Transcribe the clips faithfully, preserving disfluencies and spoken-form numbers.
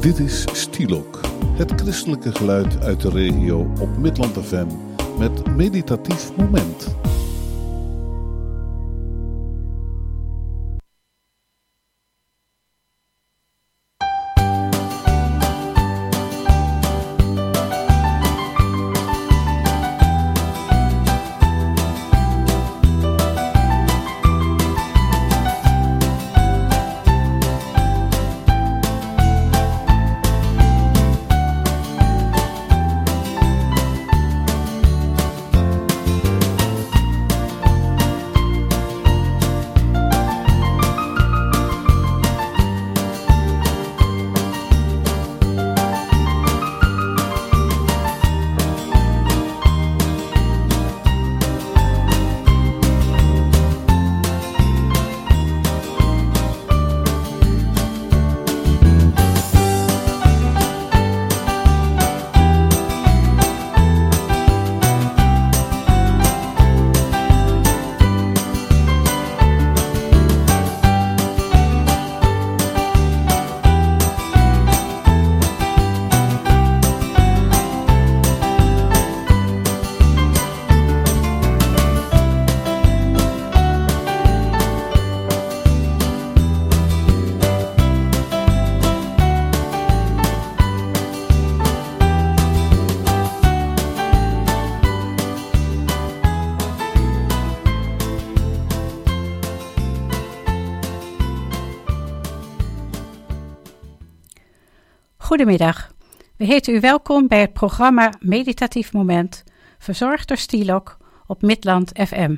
Dit is Stielok, het christelijke geluid uit de regio op Midland F M met Meditatief Moment. Goedemiddag, we heten u welkom bij het programma Meditatief Moment, verzorgd door Stielok op Midland F M.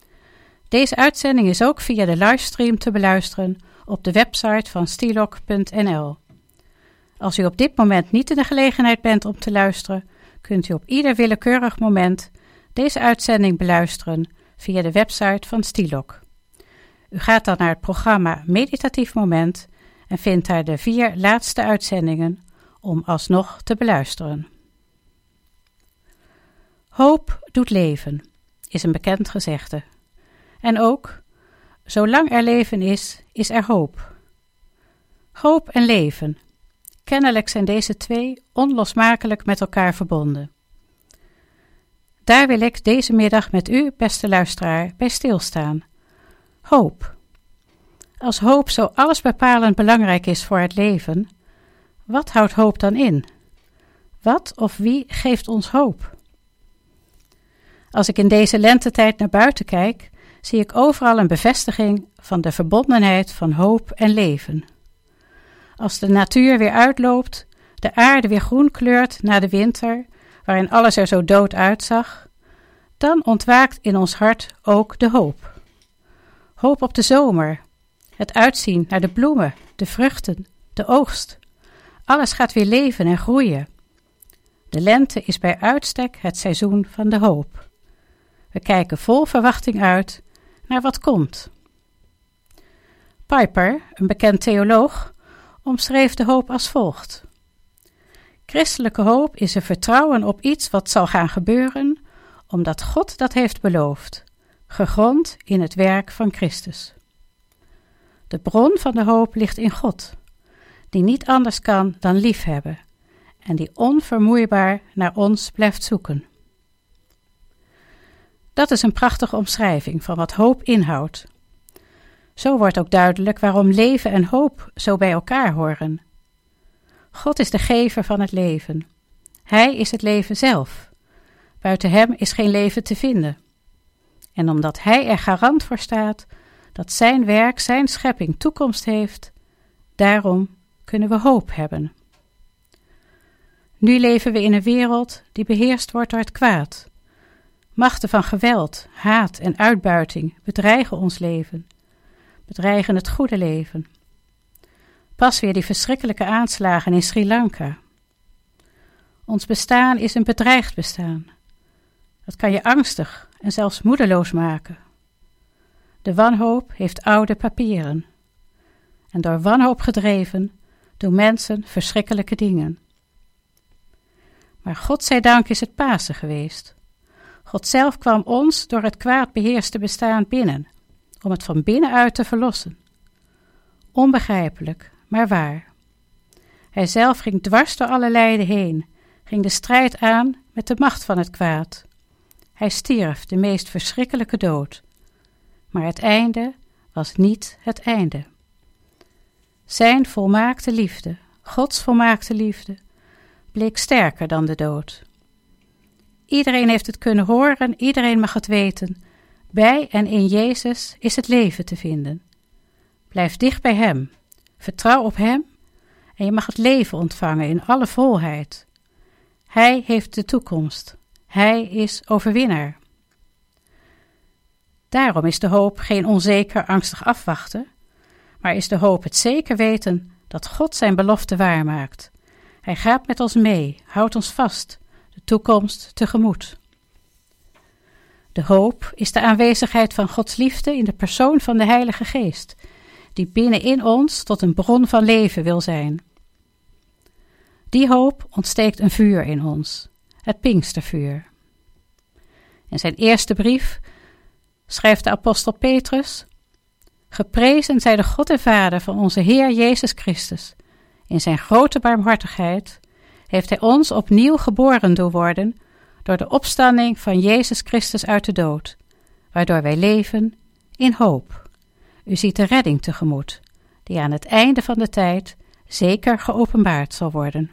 Deze uitzending is ook via de livestream te beluisteren op de website van stielok punt n l. Als u op dit moment niet in de gelegenheid bent om te luisteren, kunt u op ieder willekeurig moment deze uitzending beluisteren via de website van Stielok. U gaat dan naar het programma Meditatief Moment en vindt daar de vier laatste uitzendingen om alsnog te beluisteren. Hoop doet leven, is een bekend gezegde. En ook, zolang er leven is, is er hoop. Hoop en leven, kennelijk zijn deze twee onlosmakelijk met elkaar verbonden. Daar wil ik deze middag met u, beste luisteraar, bij stilstaan. Hoop. Als hoop zo allesbepalend belangrijk is voor het leven, wat houdt hoop dan in? Wat of wie geeft ons hoop? Als ik in deze lentetijd naar buiten kijk, zie ik overal een bevestiging van de verbondenheid van hoop en leven. Als de natuur weer uitloopt, de aarde weer groen kleurt na de winter, waarin alles er zo dood uitzag, dan ontwaakt in ons hart ook de hoop. Hoop op de zomer, het uitzien naar de bloemen, de vruchten, de oogst. Alles gaat weer leven en groeien. De lente is bij uitstek het seizoen van de hoop. We kijken vol verwachting uit naar wat komt. Piper, een bekend theoloog, omschreef de hoop als volgt. Christelijke hoop is een vertrouwen op iets wat zal gaan gebeuren, omdat God dat heeft beloofd, gegrond in het werk van Christus. De bron van de hoop ligt in God, die niet anders kan dan liefhebben en die onvermoeibaar naar ons blijft zoeken. Dat is een prachtige omschrijving van wat hoop inhoudt. Zo wordt ook duidelijk waarom leven en hoop zo bij elkaar horen. God is de gever van het leven. Hij is het leven zelf. Buiten hem is geen leven te vinden. En omdat hij er garant voor staat dat zijn werk, zijn schepping toekomst heeft, daarom kunnen we hoop hebben. Nu leven we in een wereld die beheerst wordt door het kwaad. Machten van geweld, haat en uitbuiting bedreigen ons leven, bedreigen het goede leven. Pas weer die verschrikkelijke aanslagen in Sri Lanka. Ons bestaan is een bedreigd bestaan. Dat kan je angstig en zelfs moedeloos maken. De wanhoop heeft oude papieren. En door wanhoop gedreven doen mensen verschrikkelijke dingen. Maar godzijdank is het Pasen geweest. God zelf kwam ons door het kwaad beheerste bestaan binnen, om het van binnenuit te verlossen. Onbegrijpelijk, maar waar. Hij zelf ging dwars door alle lijden heen, ging de strijd aan met de macht van het kwaad. Hij stierf de meest verschrikkelijke dood. Maar het einde was niet het einde. Zijn volmaakte liefde, Gods volmaakte liefde, bleek sterker dan de dood. Iedereen heeft het kunnen horen, iedereen mag het weten. Bij en in Jezus is het leven te vinden. Blijf dicht bij Hem, vertrouw op Hem en je mag het leven ontvangen in alle volheid. Hij heeft de toekomst. Hij is overwinnaar. Daarom is de hoop geen onzeker, angstig afwachten, maar is de hoop het zeker weten dat God zijn belofte waarmaakt. Hij gaat met ons mee, houdt ons vast, de toekomst tegemoet. De hoop is de aanwezigheid van Gods liefde in de persoon van de Heilige Geest, die binnenin ons tot een bron van leven wil zijn. Die hoop ontsteekt een vuur in ons, het Pinkstervuur. In zijn eerste brief schrijft de apostel Petrus: Geprezen zij de God en Vader van onze Heer Jezus Christus. In zijn grote barmhartigheid heeft hij ons opnieuw geboren doen worden door de opstanding van Jezus Christus uit de dood, waardoor wij leven in hoop. U ziet de redding tegemoet, die aan het einde van de tijd zeker geopenbaard zal worden.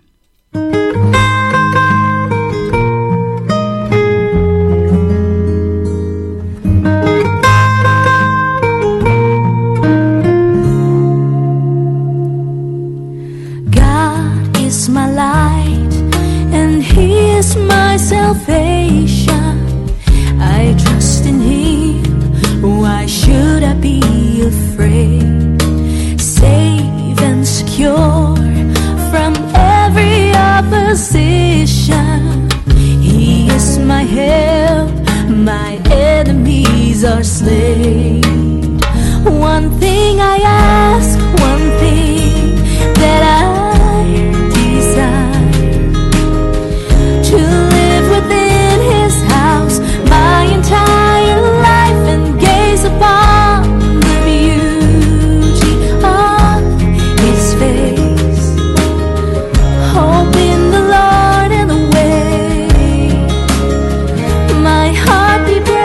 God is my light and He is my salvation. I trust in Him, why should I be afraid? Safe and secure from every opposition. He is my help, my enemies are slain. One thing I ask, one thing that I desire, to live within His house my entire life and gaze upon the beauty of His face. Hope in the Lord and away my heart be brave.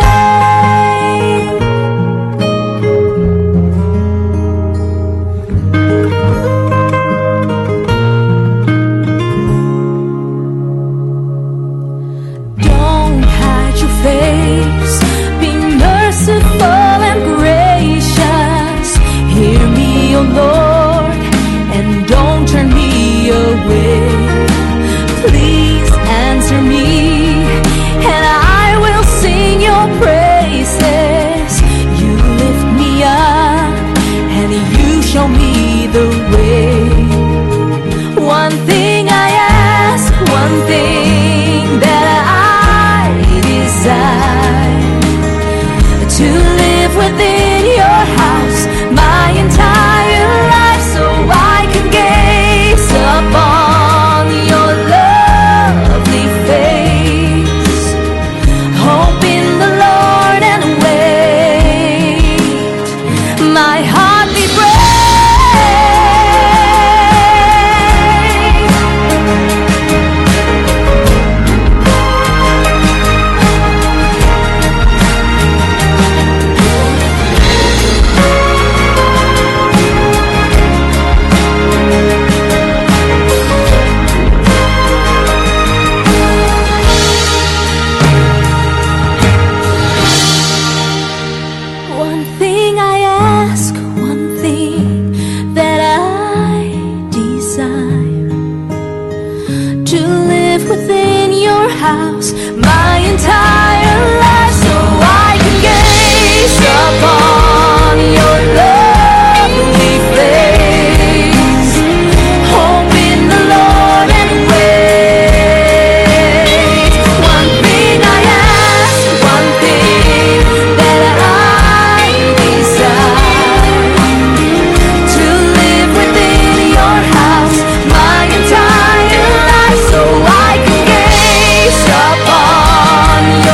Don't hide your face, be merciful and gracious. Hear me, O Lord, and don't turn me away. Please answer me, and I will sing your praises. You lift me up, and you show me the way. One thing I ask, one thing that I desire, to live within your house my entire life, so I can gaze upon your lovely face. Hope in the Lord and wait my heart be brave. One thing I ask, one thing that I desire, to live within your house my entire life, so I can gaze upon your lovely face. Hope in the Lord and wait. One thing I ask, one thing that I desire, to live within your house my entire life, so I can gaze upon your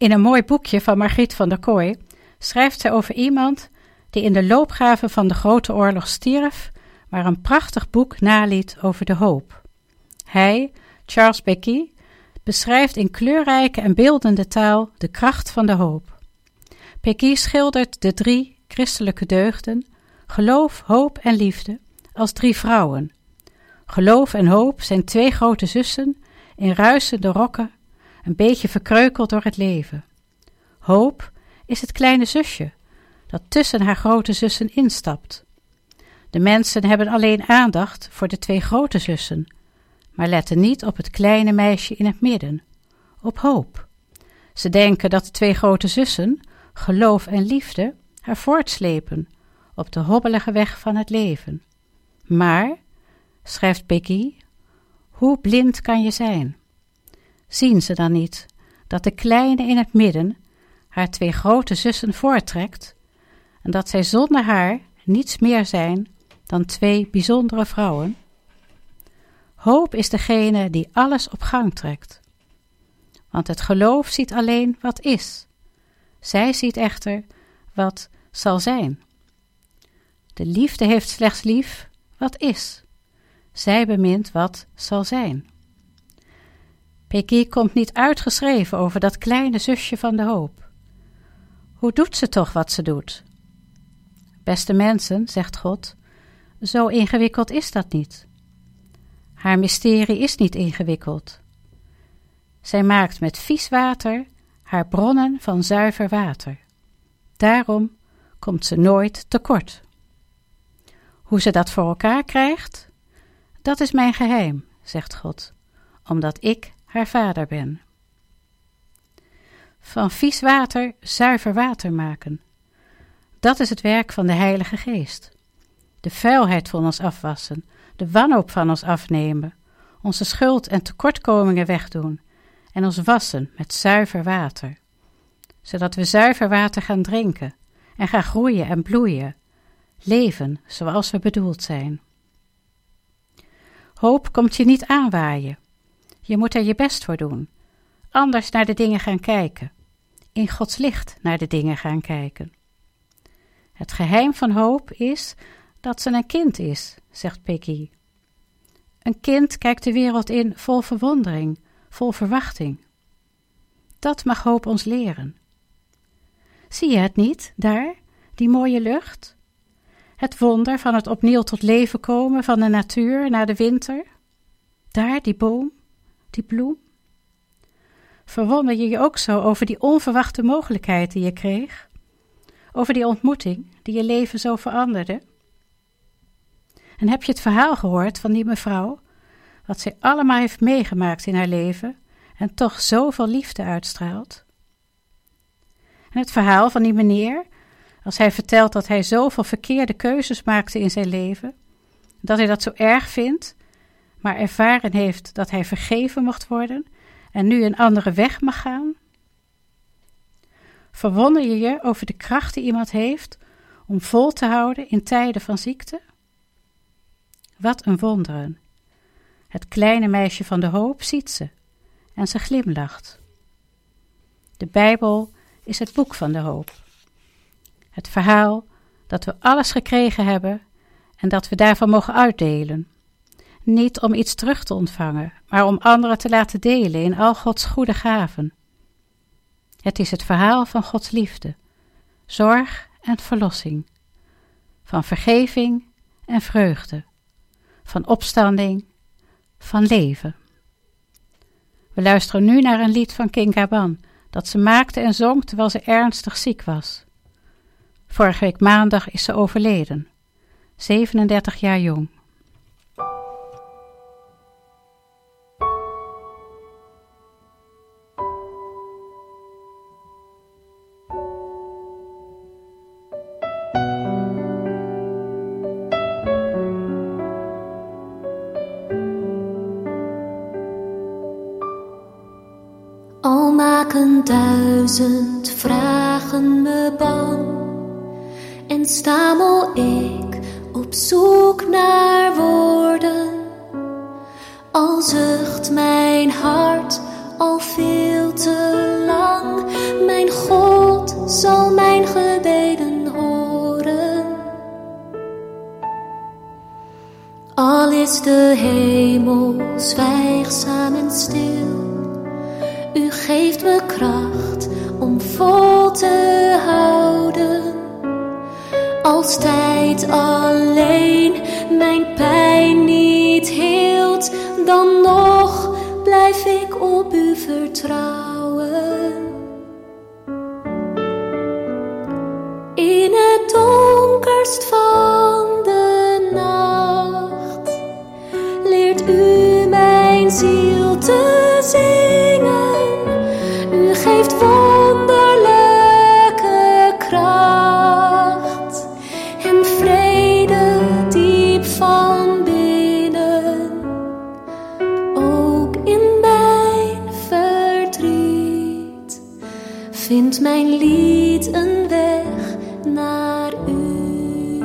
In een mooi boekje van Margriet van der Kooi schrijft zij over iemand die in de loopgraven van de Grote Oorlog stierf, maar een prachtig boek naliet over de hoop. Hij, Charles Becky, beschrijft in kleurrijke en beeldende taal de kracht van de hoop. Becky schildert de drie christelijke deugden, geloof, hoop en liefde, als drie vrouwen. Geloof en hoop zijn twee grote zussen in ruisende rokken, een beetje verkreukeld door het leven. Hoop is het kleine zusje dat tussen haar grote zussen instapt. De mensen hebben alleen aandacht voor de twee grote zussen, maar letten niet op het kleine meisje in het midden, op hoop. Ze denken dat de twee grote zussen, geloof en liefde, haar voortslepen op de hobbelige weg van het leven. Maar, schrijft Becky, hoe blind kan je zijn? Zien ze dan niet dat de kleine in het midden haar twee grote zussen voorttrekt en dat zij zonder haar niets meer zijn dan twee bijzondere vrouwen? Hoop is degene die alles op gang trekt. Want het geloof ziet alleen wat is. Zij ziet echter wat zal zijn. De liefde heeft slechts lief wat is. Zij bemint wat zal zijn. Becky komt niet uitgeschreven over dat kleine zusje van de hoop. Hoe doet ze toch wat ze doet? Beste mensen, zegt God, zo ingewikkeld is dat niet. Haar mysterie is niet ingewikkeld. Zij maakt met vies water haar bronnen van zuiver water. Daarom komt ze nooit tekort. Hoe ze dat voor elkaar krijgt, dat is mijn geheim, zegt God, omdat ik haar vader ben. Van vies water zuiver water maken. Dat is het werk van de Heilige Geest. De vuilheid van ons afwassen, de wanhoop van ons afnemen, onze schuld en tekortkomingen wegdoen en ons wassen met zuiver water. Zodat we zuiver water gaan drinken en gaan groeien en bloeien, leven zoals we bedoeld zijn. Hoop komt je niet aanwaaien. Je moet er je best voor doen. Anders naar de dingen gaan kijken. In Gods licht naar de dingen gaan kijken. Het geheim van hoop is dat ze een kind is, zegt Becky. Een kind kijkt de wereld in vol verwondering, vol verwachting. Dat mag hoop ons leren. Zie je het niet, daar, die mooie lucht? Het wonder van het opnieuw tot leven komen van de natuur na de winter? Daar, die boom, die bloem? Verwonder je je ook zo over die onverwachte mogelijkheid die je kreeg? Over die ontmoeting die je leven zo veranderde? En heb je het verhaal gehoord van die mevrouw, wat zij allemaal heeft meegemaakt in haar leven en toch zoveel liefde uitstraalt? En het verhaal van die meneer, als hij vertelt dat hij zoveel verkeerde keuzes maakte in zijn leven, dat hij dat zo erg vindt, maar ervaren heeft dat hij vergeven mocht worden en nu een andere weg mag gaan? Verwonder je je over de kracht die iemand heeft om vol te houden in tijden van ziekte? Wat een wonderen. Het kleine meisje van de hoop ziet ze en ze glimlacht. De Bijbel is het boek van de hoop. Het verhaal dat we alles gekregen hebben en dat we daarvan mogen uitdelen. Niet om iets terug te ontvangen, maar om anderen te laten delen in al Gods goede gaven. Het is het verhaal van Gods liefde, zorg en verlossing, van vergeving en vreugde, van opstanding, van leven. We luisteren nu naar een lied van King Gaban, dat ze maakte en zong terwijl ze ernstig ziek was. Vorige week maandag is ze overleden, zevenendertig jaar jong. Al maken duizend vragen me bang en stamel ik op zoek naar woorden. Al zucht mijn hart al veel te lang, is de hemel zwijgzaam en stil. U geeft me kracht om vol te houden. Als tijd alleen mijn pijn niet heelt, dan nog blijf ik op u vertrouwen. In het donkerst van de nacht leert u mijn ziel te zingen. U geeft wonderlijke kracht en vrede diep van binnen. Ook in mijn verdriet vindt mijn lied een weg naar u.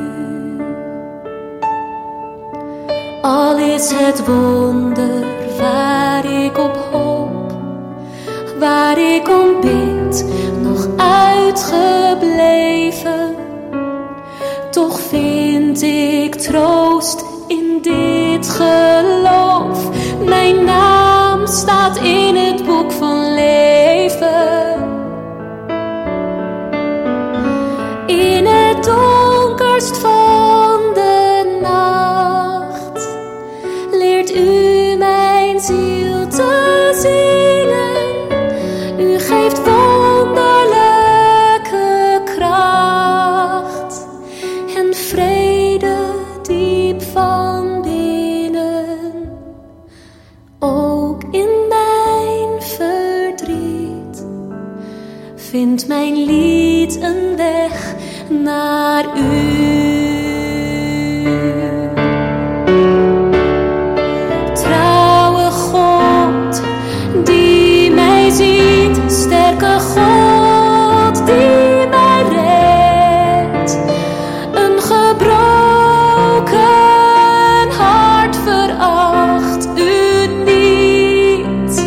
Al is het wonder waar ik op hoop, waar ik om bid, nog uitgebleven, toch vind ik troost in dit geloof. Mijn naam staat in het boek van leven. In het donkerst van de nacht leert u mijn ziel te zingen. U geeft wonderlijke kracht en vrede diep van binnen. Ook in mijn verdriet vindt mijn lied een weg naar u. Trouwe God die mij ziet, sterke God die mij redt. Een gebroken hart veracht u niet.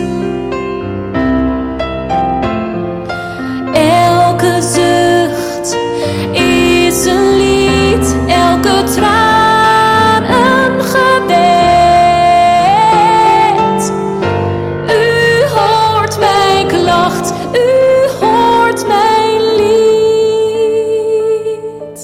Elke zucht is een lied, elke traan een gebed. U hoort mijn klacht, u hoort mijn lied.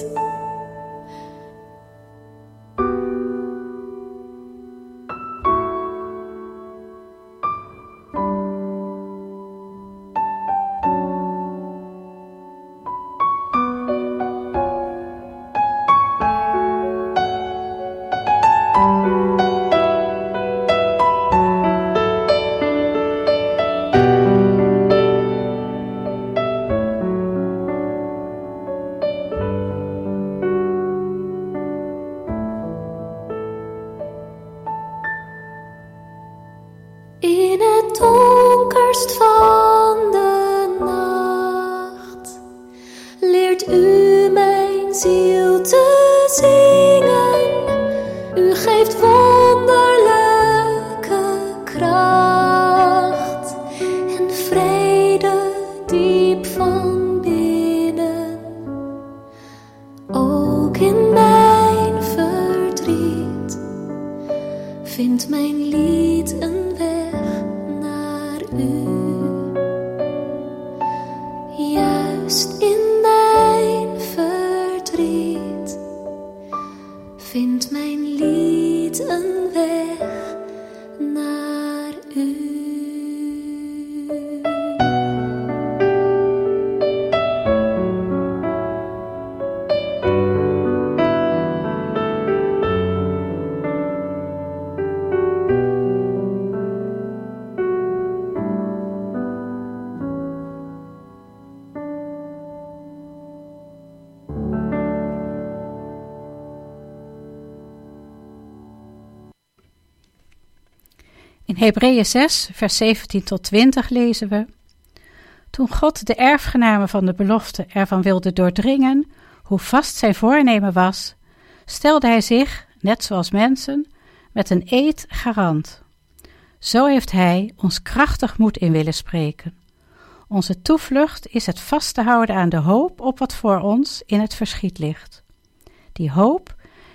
In het donkerst van de nacht leert u mijn ziel te zingen. U geeft wonderlijke kracht en vrede diep van binnen. Ook in mijn verdriet vindt mijn lied een weg naar u. Juist in mijn verdriet vindt mijn lied een weg naar u. In Hebreeën zes, vers zeventien tot twintig lezen we: Toen God de erfgenamen van de belofte ervan wilde doordringen hoe vast zijn voornemen was, stelde hij zich, net zoals mensen, met een eed garant. Zo heeft hij ons krachtig moed in willen spreken. Onze toevlucht is het vast te houden aan de hoop op wat voor ons in het verschiet ligt. Die hoop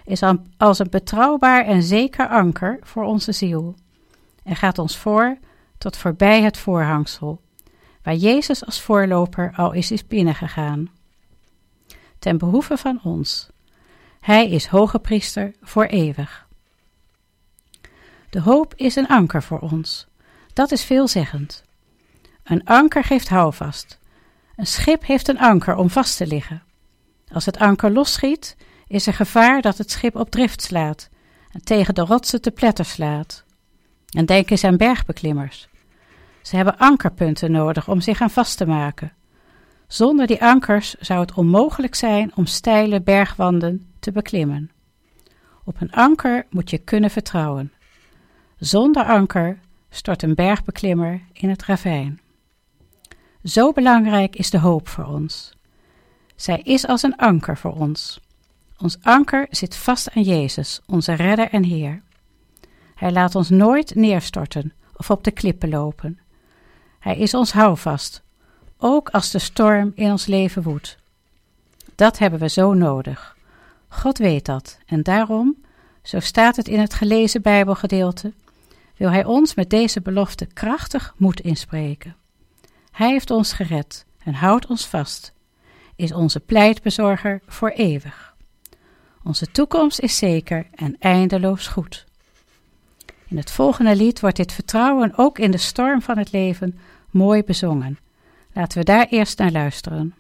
is als een betrouwbaar en zeker anker voor onze ziel en gaat ons voor tot voorbij het voorhangsel, waar Jezus als voorloper al is, is binnengegaan. Ten behoeve van ons. Hij is hoge priester voor eeuwig. De hoop is een anker voor ons. Dat is veelzeggend. Een anker geeft houvast. Een schip heeft een anker om vast te liggen. Als het anker losschiet, is er gevaar dat het schip op drift slaat en tegen de rotsen te pletter slaat. En denk eens aan bergbeklimmers. Ze hebben ankerpunten nodig om zich aan vast te maken. Zonder die ankers zou het onmogelijk zijn om steile bergwanden te beklimmen. Op een anker moet je kunnen vertrouwen. Zonder anker stort een bergbeklimmer in het ravijn. Zo belangrijk is de hoop voor ons. Zij is als een anker voor ons. Ons anker zit vast aan Jezus, onze redder en Heer. Hij laat ons nooit neerstorten of op de klippen lopen. Hij is ons houvast, ook als de storm in ons leven woedt. Dat hebben we zo nodig. God weet dat en daarom, zo staat het in het gelezen Bijbelgedeelte, wil Hij ons met deze belofte krachtig moed inspreken. Hij heeft ons gered en houdt ons vast, is onze pleitbezorger voor eeuwig. Onze toekomst is zeker en eindeloos goed. In het volgende lied wordt dit vertrouwen ook in de storm van het leven mooi bezongen. Laten we daar eerst naar luisteren.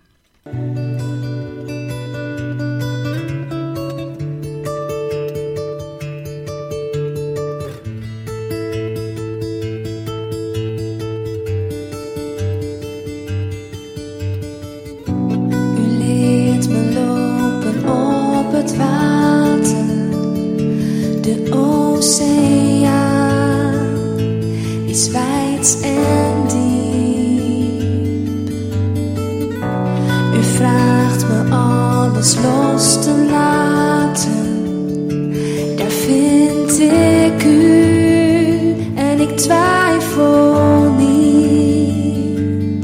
Het water, de oceaan is wijd en diep. U vraagt me alles los te laten, daar vind ik u en ik twijfel niet.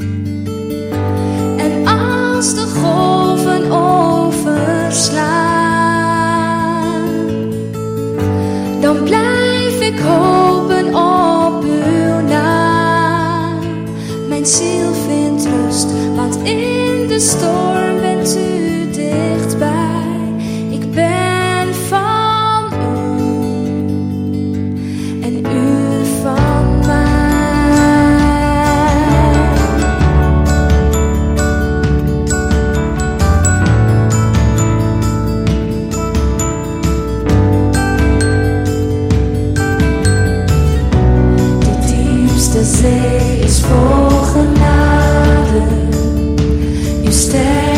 En als de golven overslaan, dan blijf ik hopen op uw naam. Mijn ziel vindt rust, want in de storm bent u dichtbij. Ik ben van u en u van mij. De zee is vol genade, uw ster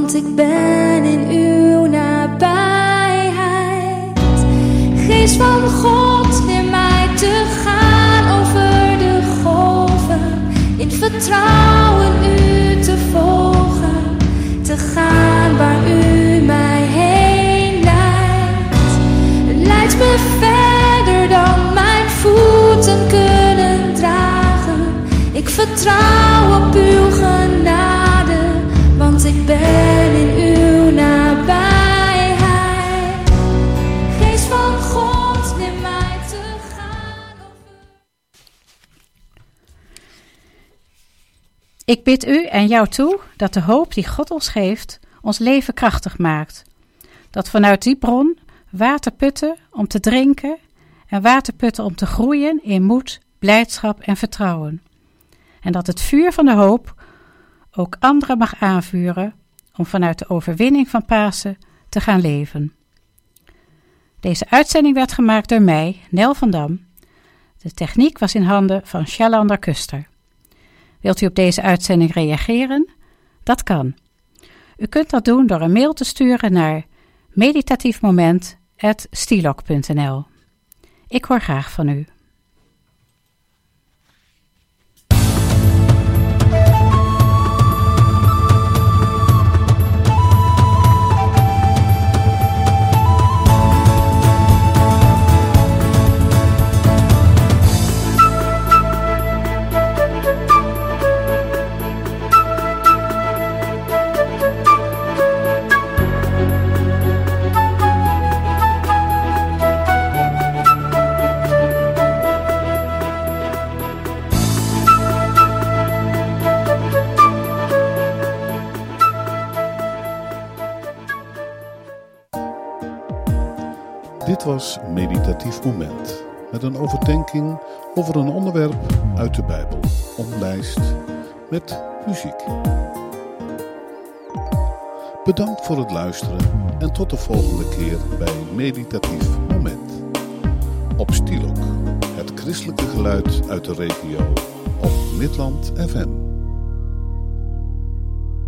want ik ben in uw nabijheid. Geest van God, leer mij te gaan over de golven, in vertrouwen u te volgen, te gaan waar u mij heen leidt. Leidt me verder dan mijn voeten kunnen dragen. Ik vertrouw op uw genade, want ik ben in uw nabijheid. Geest van God, neem mij te gaan over. Ik bid u en jou toe dat de hoop die God ons geeft, ons leven krachtig maakt. Dat vanuit die bron waterputten om te drinken en waterputten om te groeien in moed, blijdschap en vertrouwen. En dat het vuur van de hoop ook anderen mag aanvuren om vanuit de overwinning van Pasen te gaan leven. Deze uitzending werd gemaakt door mij, Nel van Dam. De techniek was in handen van Sjalander Kuster. Wilt u op deze uitzending reageren? Dat kan. U kunt dat doen door een mail te sturen naar meditatiefmoment apenstaartje stilok punt n l. Ik hoor graag van u. Dit was Meditatief Moment, met een overdenking over een onderwerp uit de Bijbel, omlijst met muziek. Bedankt voor het luisteren en tot de volgende keer bij Meditatief Moment. Op Stilok, het christelijke geluid uit de regio, op Midland F M.